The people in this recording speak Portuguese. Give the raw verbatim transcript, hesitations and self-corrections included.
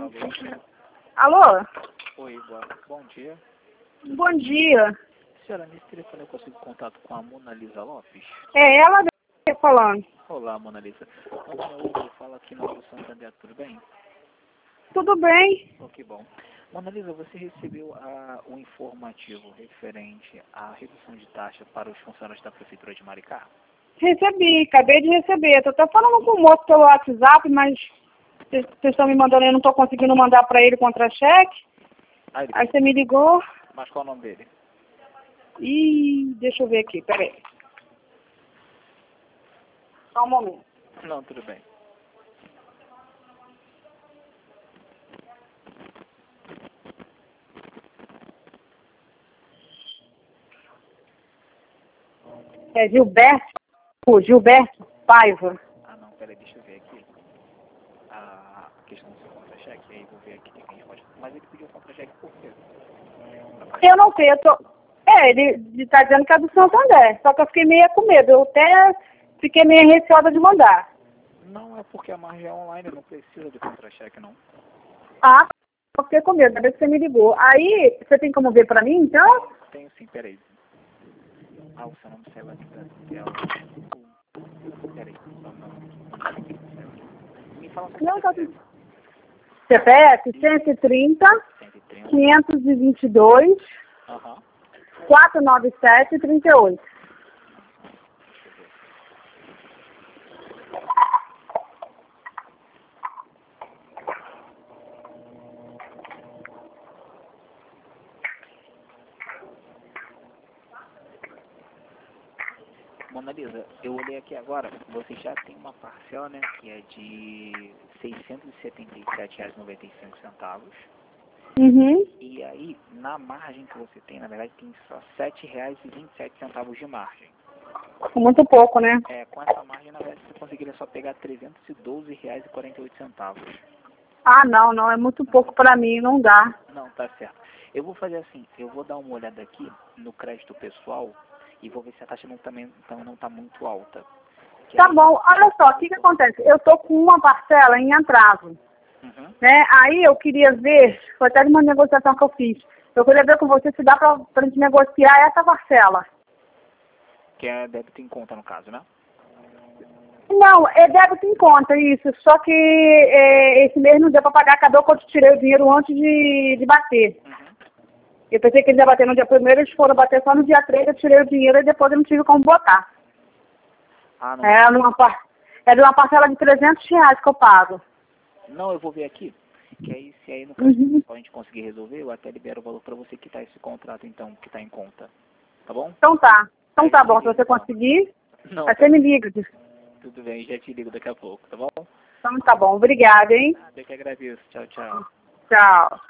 Alô? Alô? Oi, boa, bom dia. Bom dia. Senhora, nesse telefone eu consigo contato com a Mona Lisa Lopes? É ela que tá falando. Olá, Mona Lisa. Meu nome é Hugo, eu falo aqui no Alto Santander, tudo bem? Tudo bem? Oh, que bom. Mona Lisa, você recebeu a, o informativo referente à redução de taxa para os funcionários da Prefeitura de Maricá? Recebi, acabei de receber. Tô até falando com o moço pelo WhatsApp, mas vocês estão me mandando, eu não tô conseguindo mandar pra ele contra-cheque. Ah, ele... Aí você me ligou. Mas qual é o nome dele? Ih, deixa eu ver aqui, peraí. Só um momento. Não, tudo bem. É Gilberto, Gilberto Paiva. Ah, não, peraí, deixa eu ver aqui. A questão do seu contra-cheque, aí vou ver aqui o que a gente pode... Mas ele pediu contra-cheque por quê? Eu não sei, eu tô... É, ele, ele tá dizendo que é do Santander, só que eu fiquei meio com medo. Eu até fiquei meio receosa de mandar. Não, é porque a margem é online, não precisa de contra-cheque, não. Ah, eu fiquei com medo, ainda que você me ligou. Aí, você tem como ver pra mim, então? Tenho sim, peraí. Ah, o seu nome saiu aqui da tela. Peraí, só não. Me fala só Não, o tá C P F. tudo. C P F cento e trinta, cento e trinta. quinhentos e vinte e dois, Aham. quatrocentos e noventa e sete, trinta e oito. Mona Lisa, eu olhei aqui agora, você já tem uma parcela, né, que é de seiscentos e setenta e sete reais e noventa e cinco centavos. Uhum. E aí, na margem que você tem, na verdade, tem só sete reais e vinte e sete centavos de margem. Muito pouco, né? É, com essa margem, na verdade, você conseguiria só pegar trezentos e doze reais e quarenta e oito centavos. Ah, não, não, é muito pouco pra mim, não dá. Não, tá certo. Eu vou fazer assim, eu vou dar uma olhada aqui no crédito pessoal e vou ver se a taxa não, também, então, não tá muito alta. Que Tá aí- bom, olha só, o que que acontece? Eu tô com uma parcela em atraso, Uhum. né? Aí eu queria ver, foi até de uma negociação que eu fiz, eu queria ver com você se dá pra, pra gente negociar essa parcela. Que é débito em conta, no caso, né? Não, é débito em conta, isso. Só que é, esse mês não deu para pagar, acabou que eu tirei o dinheiro antes de, de bater. Uhum. Eu pensei que eles iam bater no dia primeiro, eles foram bater só no dia três, eu tirei o dinheiro e depois eu não tive como botar. Ah, não. É, numa, par- é de uma parcela de trezentos reais que eu pago. Não, eu vou ver aqui. Que aí, se aí no crédito Uhum. pessoal a gente conseguir resolver, eu até libero o valor para você quitar esse contrato, então, que tá em conta. Tá bom? Então tá. Então Aí tá eu te bom, se ligo, você então. conseguir, Não, aí tá você me liga. tudo bem, já te ligo daqui a pouco, tá bom? Então tá bom, obrigada, hein? Nada, eu que agradeço. Tchau, tchau. Tchau.